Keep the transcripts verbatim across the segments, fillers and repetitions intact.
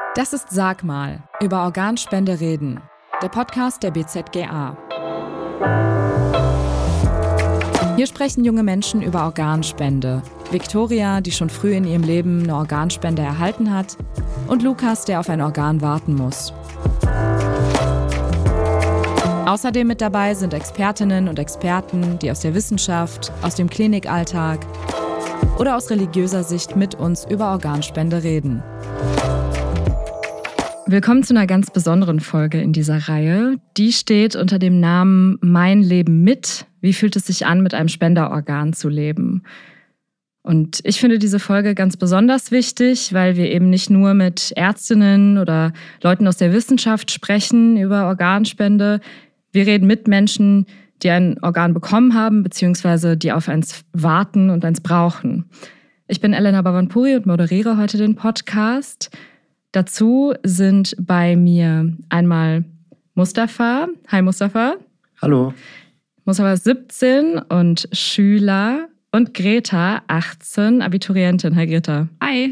Das ist Sag mal, über Organspende reden, der Podcast der B Z G A. Hier sprechen junge Menschen über Organspende. Viktoria, die schon früh in ihrem Leben eine Organspende erhalten hat, und Lukas, der auf ein Organ warten muss. Außerdem mit dabei sind Expertinnen und Experten, die aus der Wissenschaft, aus dem Klinikalltag oder aus religiöser Sicht mit uns über Organspende reden. Willkommen zu einer ganz besonderen Folge in dieser Reihe. Die steht unter dem Namen Mein Leben mit. Wie fühlt es sich an, mit einem Spenderorgan zu leben? Und ich finde diese Folge ganz besonders wichtig, weil wir eben nicht nur mit Ärztinnen oder Leuten aus der Wissenschaft sprechen über Organspende. Wir reden mit Menschen, die ein Organ bekommen haben, beziehungsweise die auf eins warten und eins brauchen. Ich bin Elena Bavanpuri und moderiere heute den Podcast. Dazu sind bei mir einmal Mustafa. Hi Mustafa. Hallo. Mustafa ist siebzehn und Schüler. Und Greta, achtzehn, Abiturientin. Hi Greta. Hi.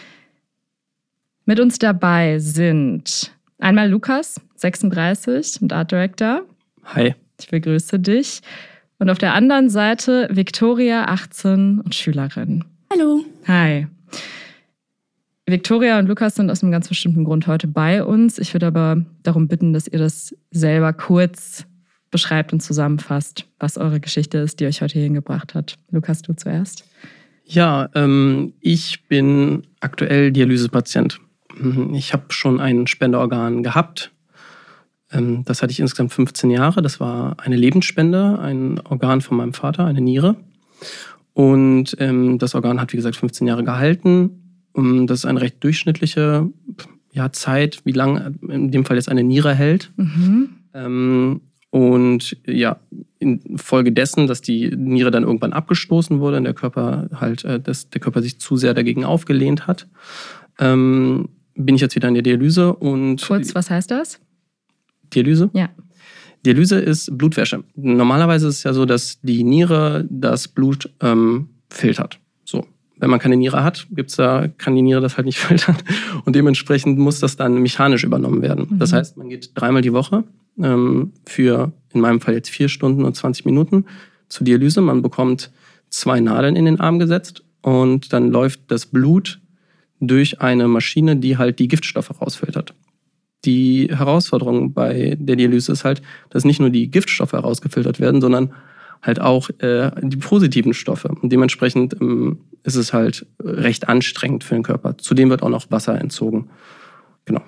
Mit uns dabei sind einmal Lukas, sechsunddreißig und Art Director. Hi. Ich begrüße dich. Und auf der anderen Seite Viktoria, achtzehn und Schülerin. Hallo. Hi. Viktoria und Lukas sind aus einem ganz bestimmten Grund heute bei uns. Ich würde aber darum bitten, dass ihr das selber kurz beschreibt und zusammenfasst, was eure Geschichte ist, die euch heute hierhin gebracht hat. Lukas, du zuerst. Ja, ähm, ich bin aktuell Dialysepatient. Ich habe schon ein Spenderorgan gehabt. Ähm, das hatte ich insgesamt fünfzehn Jahre. Das war eine Lebensspende, ein Organ von meinem Vater, eine Niere. Und ähm, das Organ hat, wie gesagt, fünfzehn Jahre gehalten. Das ist eine recht durchschnittliche ja, Zeit, wie lange in dem Fall jetzt eine Niere hält. Mhm. Ähm, und ja, infolgedessen, dass die Niere dann irgendwann abgestoßen wurde und der Körper halt, äh, dass der Körper sich zu sehr dagegen aufgelehnt hat, ähm, bin ich jetzt wieder in der Dialyse. Und Kurz, was heißt das? Dialyse? Ja. Dialyse ist Blutwäsche. Normalerweise ist es ja so, dass die Niere das Blut ähm, filtert. So. Wenn man keine Niere hat, gibt's da, kann die Niere das halt nicht filtern. Und dementsprechend muss das dann mechanisch übernommen werden. Mhm. Das heißt, man geht dreimal die Woche ähm, für, in meinem Fall jetzt vier Stunden und zwanzig Minuten zur Dialyse. Man bekommt zwei Nadeln in den Arm gesetzt und dann läuft das Blut durch eine Maschine, die halt die Giftstoffe rausfiltert. Die Herausforderung bei der Dialyse ist halt, dass nicht nur die Giftstoffe herausgefiltert werden, sondern halt auch äh, die positiven Stoffe. Und dementsprechend ähm, ist es halt recht anstrengend für den Körper. Zudem wird auch noch Wasser entzogen. Genau.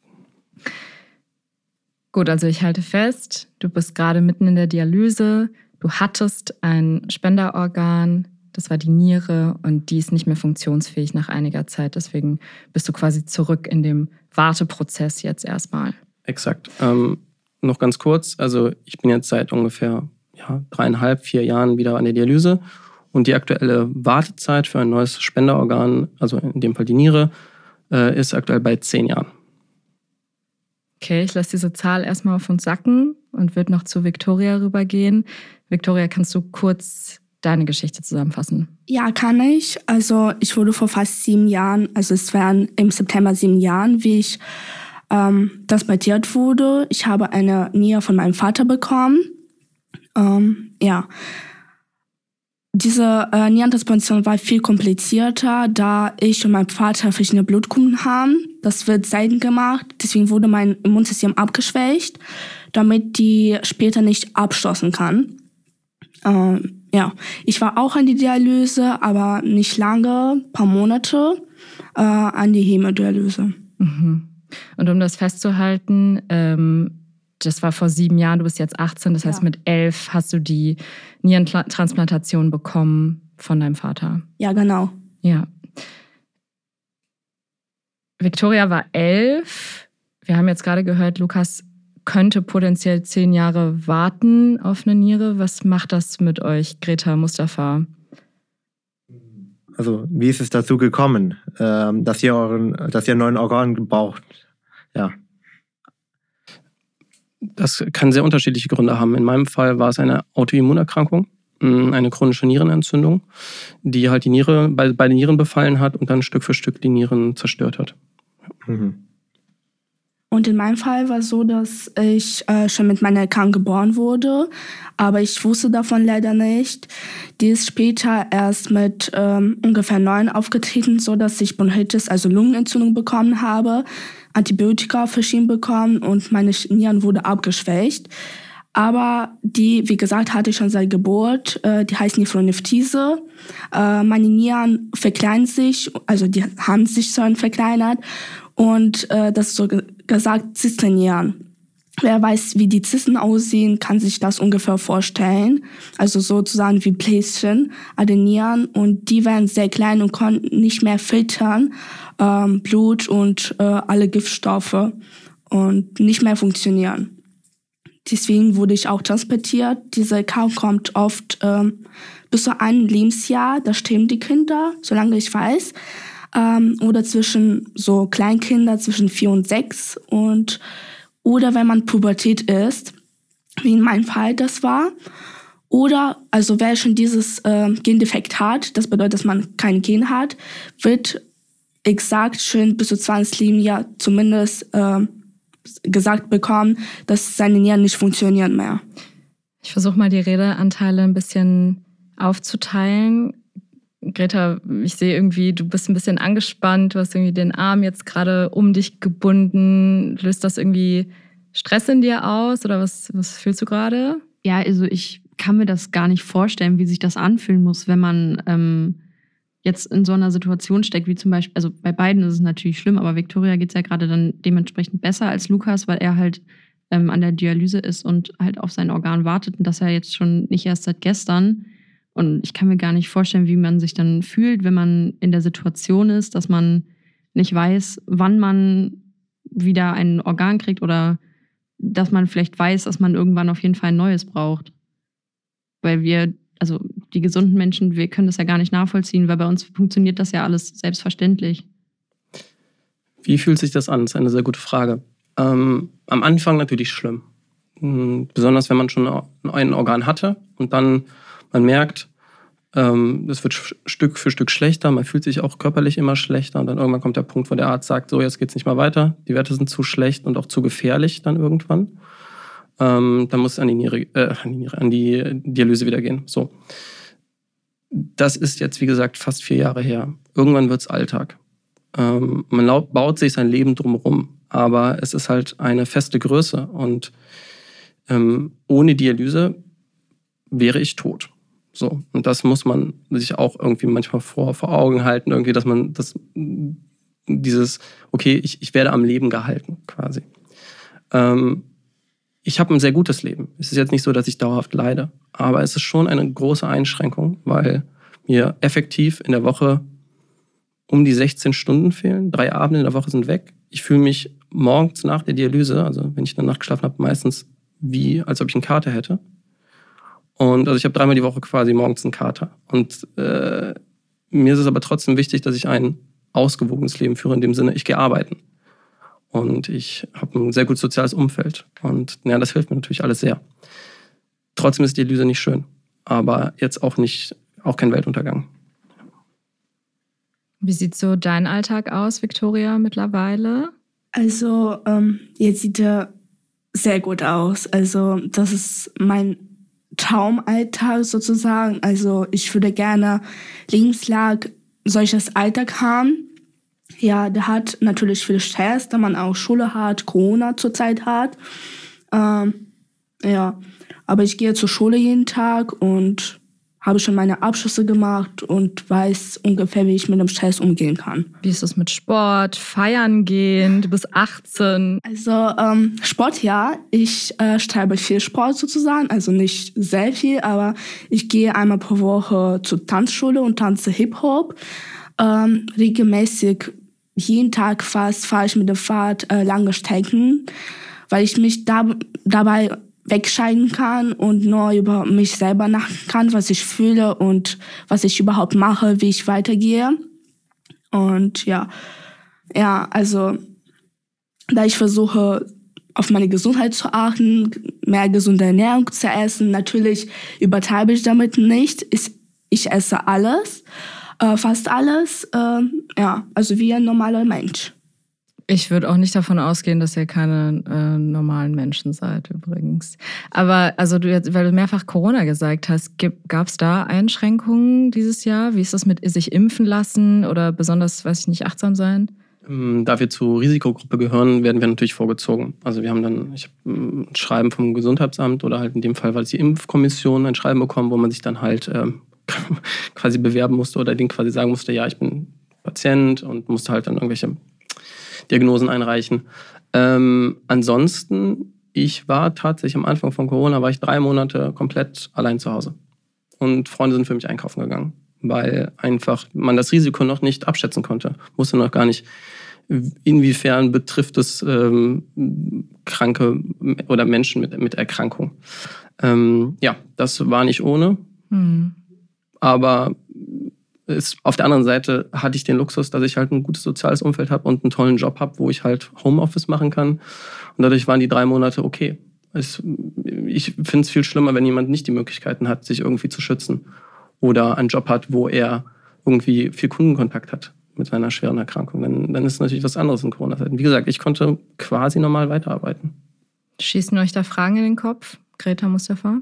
Gut, also ich halte fest, du bist gerade mitten in der Dialyse. Du hattest ein Spenderorgan, das war die Niere, und die ist nicht mehr funktionsfähig nach einiger Zeit. Deswegen bist du quasi zurück in dem Warteprozess jetzt erstmal. Exakt. Ähm, noch ganz kurz, also ich bin jetzt seit ungefähr ja, dreieinhalb, vier Jahren wieder an der Dialyse. Und die aktuelle Wartezeit für ein neues Spenderorgan, also in dem Fall die Niere, äh, ist aktuell bei zehn Jahren. Okay, ich lasse diese Zahl erstmal auf uns sacken und würde noch zu Viktoria rübergehen. Viktoria, kannst du kurz deine Geschichte zusammenfassen? Ja, kann ich. Also ich wurde vor fast sieben Jahren, also es wären im September sieben Jahren, wie ich ähm, transplantiert wurde. Ich habe eine Niere von meinem Vater bekommen. Ähm, ja. Diese äh, Nierentransplantation war viel komplizierter, da ich und mein Vater verschiedene Blutgruppen haben. Das wird selten gemacht, deswegen wurde mein Immunsystem abgeschwächt, damit die später nicht abstoßen kann. Ähm, ja, ich war auch an die Dialyse, aber nicht lange, ein paar Monate, äh, an die Hämodialyse. Mhm. Und um das festzuhalten, ähm, das war vor sieben Jahren, du bist jetzt achtzehn, das heißt, ja, mit elf hast du die Nierentransplantation bekommen von deinem Vater. Ja, genau. Ja. Viktoria war elf. Wir haben jetzt gerade gehört, Lukas könnte potenziell zehn Jahre warten auf eine Niere. Was macht das mit euch, Greta, Mustafa? Also, wie ist es dazu gekommen, dass ihr euren, dass ihr einen neuen Organ braucht? Ja. Das kann sehr unterschiedliche Gründe haben. In meinem Fall war es eine Autoimmunerkrankung, eine chronische Nierenentzündung, die halt die Niere, bei, bei den Nieren befallen hat und dann Stück für Stück die Nieren zerstört hat. Mhm. Und in meinem Fall war es so, dass ich äh, schon mit meiner Erkrankung geboren wurde, aber ich wusste davon leider nicht. Die ist später erst mit ähm, ungefähr neun aufgetreten, so dass ich Bronchitis, also Lungenentzündung bekommen habe, Antibiotika verschrieben bekommen und meine Nieren wurde abgeschwächt. Aber die, wie gesagt, hatte ich schon seit Geburt. Äh, die heißt Nephronephrese. Äh, meine Nieren verkleinern sich, also die haben sich schon verkleinert. Und äh, das ist so ge- gesagt Zystennieren. Wer weiß, wie die Zysten aussehen, kann sich das ungefähr vorstellen. Also sozusagen wie Bläschen an den Nieren. Und die werden sehr klein und konnten nicht mehr filtern, ähm, Blut und äh, alle Giftstoffe und nicht mehr funktionieren. Deswegen wurde ich auch transportiert. Diese Erkrankung kommt oft ähm, bis zu einem Lebensjahr. Da sterben die Kinder, solange ich weiß. Ähm, oder zwischen so Kleinkinder, zwischen vier und sechs. Und, oder wenn man Pubertät ist, wie in meinem Fall das war. Oder, also wer schon dieses äh, Gendefekt hat, das bedeutet, dass man kein Gen hat, wird exakt schon bis zu zwanzig Lebensjahr zumindest äh, gesagt bekommen, dass seine Nieren nicht funktionieren mehr. Ich versuche mal die Redeanteile ein bisschen aufzuteilen. Greta, ich sehe irgendwie, du bist ein bisschen angespannt, du hast irgendwie den Arm jetzt gerade um dich gebunden. Löst das irgendwie Stress in dir aus oder was, was fühlst du gerade? Ja, also ich kann mir das gar nicht vorstellen, wie sich das anfühlen muss, wenn man ähm, jetzt in so einer Situation steckt, wie zum Beispiel, also bei beiden ist es natürlich schlimm, aber Victoria geht es ja gerade dann dementsprechend besser als Lukas, weil er halt ähm, an der Dialyse ist und halt auf sein Organ wartet und das ja jetzt schon nicht erst seit gestern. Und ich kann mir gar nicht vorstellen, wie man sich dann fühlt, wenn man in der Situation ist, dass man nicht weiß, wann man wieder ein Organ kriegt oder dass man vielleicht weiß, dass man irgendwann auf jeden Fall ein neues braucht. Weil wir, also die gesunden Menschen, wir können das ja gar nicht nachvollziehen, weil bei uns funktioniert das ja alles selbstverständlich. Wie fühlt sich das an? Das ist eine sehr gute Frage. Ähm, am Anfang natürlich schlimm. Mhm, besonders wenn man schon ein Organ hatte und dann man merkt, ähm, das wird Stück für Stück schlechter, man fühlt sich auch körperlich immer schlechter und dann irgendwann kommt der Punkt, wo der Arzt sagt, so jetzt geht's nicht mehr weiter, die Werte sind zu schlecht und auch zu gefährlich dann irgendwann. Ähm, dann muss es an die Niere, äh, an die Niere, an die Dialyse wieder gehen. So. Das ist jetzt, wie gesagt, fast vier Jahre her. Irgendwann wird's Alltag. Ähm, man laut, baut sich sein Leben drumherum, aber es ist halt eine feste Größe und ähm, ohne Dialyse wäre ich tot. So. Und das muss man sich auch irgendwie manchmal vor, vor Augen halten, irgendwie, dass man das, dieses, okay, ich, ich werde am Leben gehalten, quasi. Ähm, Ich habe ein sehr gutes Leben. Es ist jetzt nicht so, dass ich dauerhaft leide. Aber es ist schon eine große Einschränkung, weil mir effektiv in der Woche um die sechzehn Stunden fehlen. Drei Abende in der Woche sind weg. Ich fühle mich morgens nach der Dialyse, also wenn ich eine Nacht geschlafen habe, meistens wie, als ob ich einen Kater hätte. Und also ich habe dreimal die Woche quasi morgens einen Kater. Und äh, mir ist es aber trotzdem wichtig, dass ich ein ausgewogenes Leben führe, in dem Sinne, ich gehe arbeiten. Und ich habe ein sehr gutes soziales Umfeld. Und ja, das hilft mir natürlich alles sehr. Trotzdem ist die Dialyse nicht schön. Aber jetzt auch nicht, auch kein Weltuntergang. Wie sieht so dein Alltag aus, Victoria, mittlerweile? Also, ähm, jetzt sieht er sehr gut aus. Also, das ist mein Traumalltag sozusagen. Also, ich würde gerne lebenslang solches Alltag haben. Ja, der hat natürlich viel Stress, da man auch Schule hat, Corona zurzeit hat. Ähm, ja, aber ich gehe zur Schule jeden Tag und habe schon meine Abschlüsse gemacht und weiß ungefähr, wie ich mit dem Stress umgehen kann. Wie ist es mit Sport, Feiern gehen? Du bist achtzehn. Also ähm, Sport, ja. Ich äh, treibe viel Sport sozusagen, also nicht sehr viel, aber ich gehe einmal pro Woche zur Tanzschule und tanze Hip-Hop. Ähm, regelmäßig, jeden Tag fast, fahre ich mit dem Fahrrad äh, lange Strecken, weil ich mich da, dabei wegscheiden kann und nur über mich selber nachdenken kann, was ich fühle und was ich überhaupt mache, wie ich weitergehe. Und ja, ja, also da ich versuche, auf meine Gesundheit zu achten, mehr gesunde Ernährung zu essen, natürlich übertreibe ich damit nicht. Ich, ich esse alles, äh, fast alles, äh, ja, also wie ein normaler Mensch. Ich würde auch nicht davon ausgehen, dass ihr keine äh, normalen Menschen seid, übrigens. Aber also du jetzt, weil du mehrfach Corona gesagt hast, gab es da Einschränkungen dieses Jahr? Wie ist das mit sich impfen lassen oder besonders, weiß ich nicht, achtsam sein? Da wir zur Risikogruppe gehören, werden wir natürlich vorgezogen. Also wir haben dann ich hab ein Schreiben vom Gesundheitsamt oder halt in dem Fall war es die Impfkommission, ein Schreiben bekommen, wo man sich dann halt ähm, quasi bewerben musste oder denen quasi sagen musste, ja, ich bin Patient und musste halt dann irgendwelche Diagnosen einreichen. Ähm, ansonsten, ich war tatsächlich am Anfang von Corona, war ich drei Monate komplett allein zu Hause. Und Freunde sind für mich einkaufen gegangen, weil einfach man das Risiko noch nicht abschätzen konnte. Wusste noch gar nicht, inwiefern betrifft es ähm, Kranke oder Menschen mit, mit Erkrankung. Ähm, ja, das war nicht ohne. Mhm. Aber ist, auf der anderen Seite hatte ich den Luxus, dass ich halt ein gutes soziales Umfeld habe und einen tollen Job habe, wo ich halt Homeoffice machen kann. Und dadurch waren die drei Monate okay. Es, ich finde es viel schlimmer, wenn jemand nicht die Möglichkeiten hat, sich irgendwie zu schützen. Oder einen Job hat, wo er irgendwie viel Kundenkontakt hat mit seiner schweren Erkrankung. Dann, dann ist es natürlich was anderes in Corona-Zeiten. Wie gesagt, ich konnte quasi normal weiterarbeiten. Schießen euch da Fragen in den Kopf? Greta, Mustafa?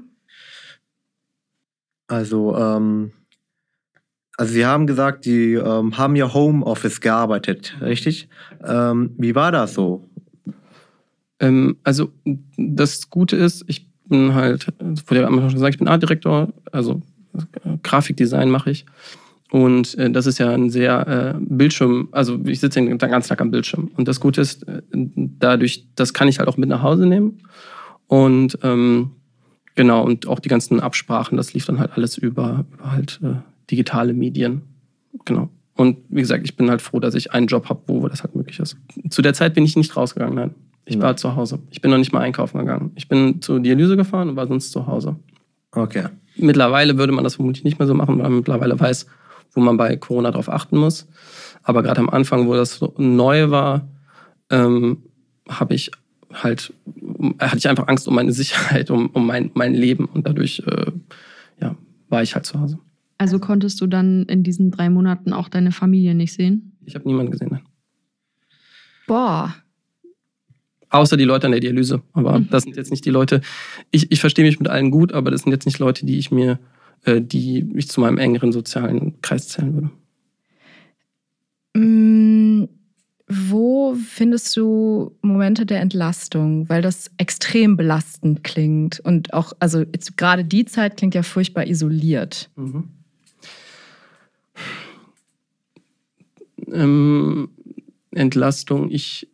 Also, ähm... Also Sie haben gesagt, Sie ähm, haben ja Homeoffice gearbeitet, richtig? Ähm, wie war das so? Ähm, also das Gute ist, ich bin halt, wurde ja schon gesagt, ich bin Artdirektor, also äh, Grafikdesign mache ich. Und äh, das ist ja ein sehr äh, Bildschirm, also ich sitze den ganzen Tag am Bildschirm. Und das Gute ist, äh, dadurch, das kann ich halt auch mit nach Hause nehmen. Und ähm, genau, und auch die ganzen Absprachen, das lief dann halt alles über, über halt äh, digitale Medien. Genau. Und wie gesagt, ich bin halt froh, dass ich einen Job habe, wo das halt möglich ist. Zu der Zeit bin ich nicht rausgegangen, nein. Ich war zu Hause. Ich bin noch nicht mal einkaufen gegangen. Ich bin zur Dialyse gefahren und war sonst zu Hause. Okay. Mittlerweile würde man das vermutlich nicht mehr so machen, weil man mittlerweile weiß, wo man bei Corona drauf achten muss. Aber gerade am Anfang, wo das so neu war, ähm, habe ich halt, hatte ich einfach Angst um meine Sicherheit, um, um mein, mein Leben. Und dadurch äh, ja, war ich halt zu Hause. Also konntest du dann in diesen drei Monaten auch deine Familie nicht sehen? Ich habe niemanden gesehen. Nein. Boah. Außer die Leute an der Dialyse. Aber mhm. das sind jetzt nicht die Leute. Ich, ich verstehe mich mit allen gut, aber das sind jetzt nicht Leute, die ich mir, äh, die ich zu meinem engeren sozialen Kreis zählen würde. Mm, wo findest du Momente der Entlastung? Weil das extrem belastend klingt. Und auch, also jetzt, gerade die Zeit klingt ja furchtbar isoliert. Mhm. Ähm, Entlastung, ich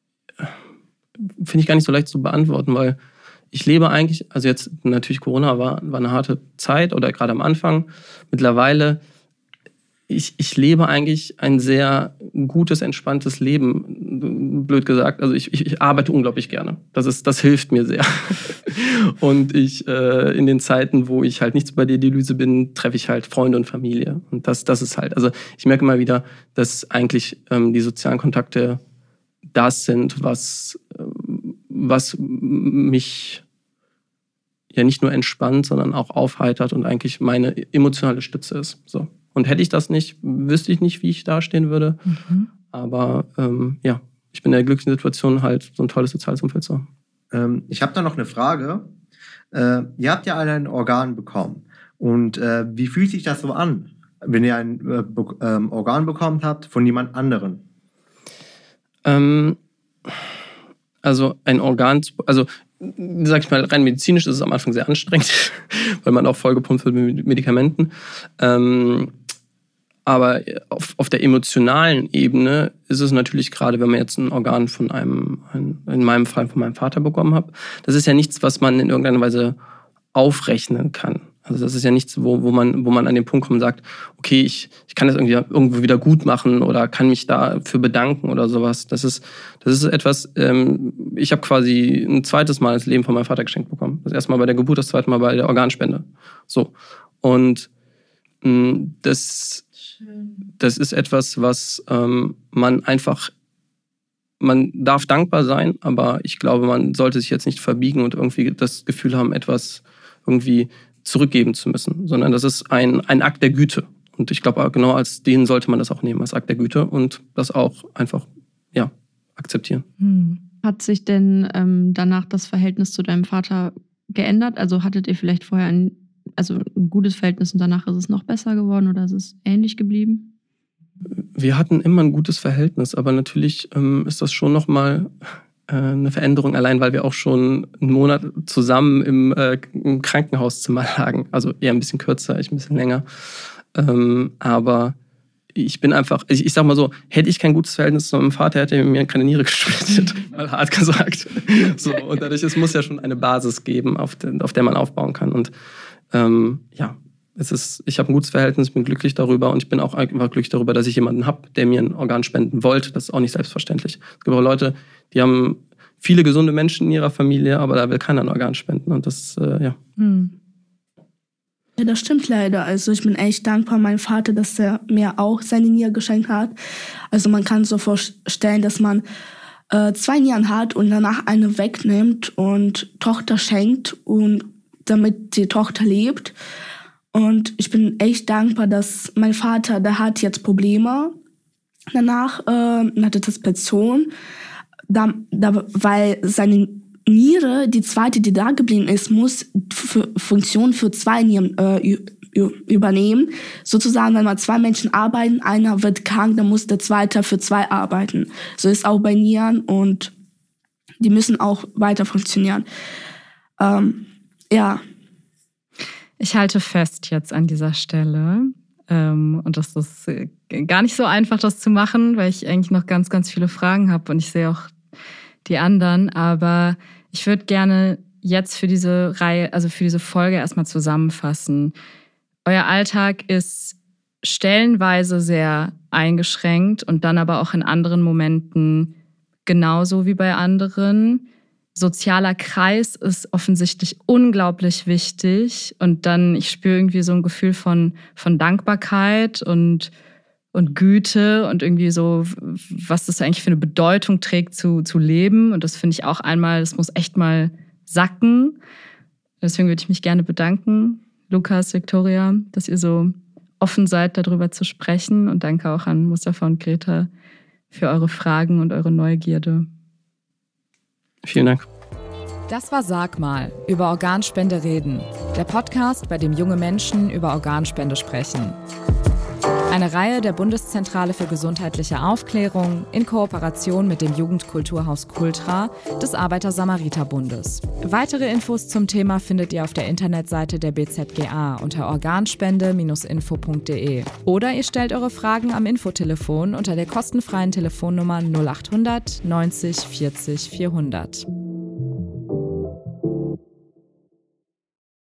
finde ich gar nicht so leicht zu beantworten, weil ich lebe eigentlich, also jetzt natürlich Corona war, war eine harte Zeit oder gerade am Anfang. Mittlerweile, ich, ich lebe eigentlich ein sehr gutes, entspanntes Leben, blöd gesagt. Also ich, ich, ich arbeite unglaublich gerne. Das ist, das hilft mir sehr. Und ich äh, in den Zeiten, wo ich halt nicht bei der Dialyse bin, treffe ich halt Freunde und Familie. Und das, das ist halt, also ich merke immer wieder, dass eigentlich ähm, die sozialen Kontakte das sind, was, was mich ja nicht nur entspannt, sondern auch aufheitert und eigentlich meine emotionale Stütze ist. So. Und hätte ich das nicht, wüsste ich nicht, wie ich dastehen würde. Mhm. Aber ähm, ja, ich bin in der glücklichen Situation, halt so ein tolles soziales Umfeld zu haben. Ähm, ich habe da noch eine Frage. Äh, ihr habt ja alle ein Organ bekommen. Und äh, wie fühlt sich das so an, wenn ihr ein äh, Be- ähm, Organ bekommen habt von jemand anderem? Ähm, also ein Organ, also sag ich mal, rein medizinisch ist es am Anfang sehr anstrengend, weil man auch vollgepumpt wird mit Medikamenten. Ähm, aber auf, auf der emotionalen Ebene ist es natürlich gerade, wenn man jetzt ein Organ von einem, ein, in meinem Fall von meinem Vater bekommen hat, das ist ja nichts, was man in irgendeiner Weise aufrechnen kann. Also das ist ja nichts, wo, wo, man, wo man an den Punkt kommt und sagt, okay, ich, ich kann das irgendwie irgendwo wieder gut machen oder kann mich dafür bedanken oder sowas. Das ist, das ist etwas, ähm, ich habe quasi ein zweites Mal das Leben von meinem Vater geschenkt bekommen. Das erste Mal bei der Geburt, das zweite Mal bei der Organspende. So. Und mh, das, das ist etwas, was ähm, man einfach, man darf dankbar sein, aber ich glaube, man sollte sich jetzt nicht verbiegen und irgendwie das Gefühl haben, etwas irgendwie zurückgeben zu müssen, sondern das ist ein, ein Akt der Güte. Und ich glaube, genau als den sollte man das auch nehmen, als Akt der Güte und das auch einfach, ja, akzeptieren. Hm. Hat sich denn ähm, danach das Verhältnis zu deinem Vater geändert? Also hattet ihr vielleicht vorher ein, also ein gutes Verhältnis und danach ist es noch besser geworden oder ist es ähnlich geblieben? Wir hatten immer ein gutes Verhältnis, aber natürlich ähm, ist das schon nochmal äh, eine Veränderung, allein weil wir auch schon einen Monat zusammen im, äh, im Krankenhauszimmer lagen. Also eher ein bisschen kürzer, ich ein bisschen länger. Ähm, aber ich bin einfach, ich, ich sag mal so, hätte ich kein gutes Verhältnis zu meinem Vater, hätte er mir keine Niere gesplittet, mal hart gesagt. So, und dadurch, es muss ja schon eine Basis geben, auf, den, auf der man aufbauen kann. Und ähm, ja, es ist, ich habe ein gutes Verhältnis, bin glücklich darüber und ich bin auch einfach glücklich darüber, dass ich jemanden habe, der mir ein Organ spenden wollte. Das ist auch nicht selbstverständlich. Es gibt auch Leute, die haben viele gesunde Menschen in ihrer Familie, aber da will keiner ein Organ spenden. Und das, äh, ja. Hm. Ja, das stimmt leider. Also ich bin echt dankbar meinem Vater, dass er mir auch seine Niere geschenkt hat. Also man kann sich so vorstellen, dass man äh, zwei Nieren hat und danach eine wegnimmt und Tochter schenkt, und damit die Tochter lebt. Und ich bin echt dankbar, dass mein Vater, der hat jetzt Probleme danach, äh, hatte Depression, da, da, weil seine Niere, die zweite, die da geblieben ist, muss f- Funktion für zwei Nieren äh, ü- übernehmen. Sozusagen, wenn mal zwei Menschen arbeiten, einer wird krank, dann muss der zweite für zwei arbeiten. So ist auch bei Nieren und die müssen auch weiter funktionieren. Ähm, ja. Ich halte fest jetzt an dieser Stelle. Ähm, und das ist gar nicht so einfach, das zu machen, weil ich eigentlich noch ganz, ganz viele Fragen habe und ich sehe auch die anderen. Aber ich würde gerne jetzt für diese Reihe, also für diese Folge erstmal zusammenfassen. Euer Alltag ist stellenweise sehr eingeschränkt und dann aber auch in anderen Momenten genauso wie bei anderen. Sozialer Kreis ist offensichtlich unglaublich wichtig und dann, ich spüre irgendwie so ein Gefühl von, von Dankbarkeit und, und Güte und irgendwie so, was das eigentlich für eine Bedeutung trägt zu, zu leben, und das finde ich auch einmal, das muss echt mal sacken. Deswegen würde ich mich gerne bedanken, Lukas, Viktoria, dass ihr so offen seid, darüber zu sprechen, und danke auch an Mustafa und Greta für eure Fragen und eure Neugierde. Vielen Dank. Das war Sag mal, über Organspende reden. Der Podcast, bei dem junge Menschen über Organspende sprechen. Eine Reihe der Bundeszentrale für gesundheitliche Aufklärung in Kooperation mit dem Jugendkulturhaus Kultra des Arbeiter-Samariter-Bundes. Weitere Infos zum Thema findet ihr auf der Internetseite der B Z G A unter organspende Bindestrich info Punkt de. Oder ihr stellt eure Fragen am Infotelefon unter der kostenfreien Telefonnummer null acht hundert neunzig vierzig vierhundert.